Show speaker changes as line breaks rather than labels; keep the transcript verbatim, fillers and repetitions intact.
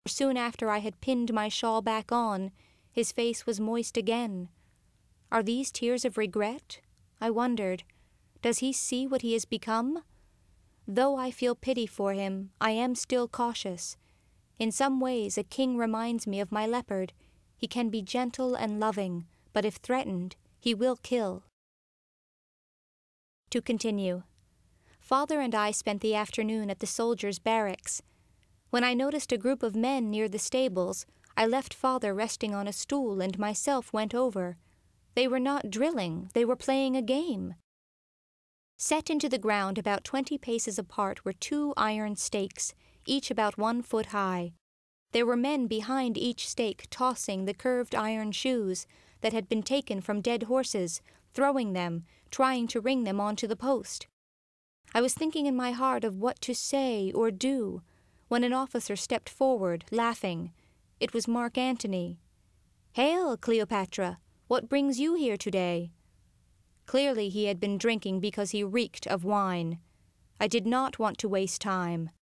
Soon after I had pinned my shawl back on, his face was moist again. Are these tears of regret? I wondered. Does he see what he has become? Though I feel pity for him, I am still cautious. In some ways a king reminds me of my leopard. He can be gentle and loving, but if threatened, he will kill. To continue. Father and I spent the afternoon at the soldiers' barracks. When I noticed a group of men near the stables, I left Father resting on a stool and myself went over. They were not drilling, they were playing a game. Set into the ground about twenty paces apart were two iron stakes, each about one foot high. There were men behind each stake tossing the curved iron shoes that had been taken from dead horses, throwing them, trying to ring them onto the post. I was thinking in my heart of what to say or do, when an officer stepped forward, laughing. It was Mark Antony. "Hail, Cleopatra! What brings you here today?" Clearly he had been drinking because he reeked of wine. I did not want to waste time.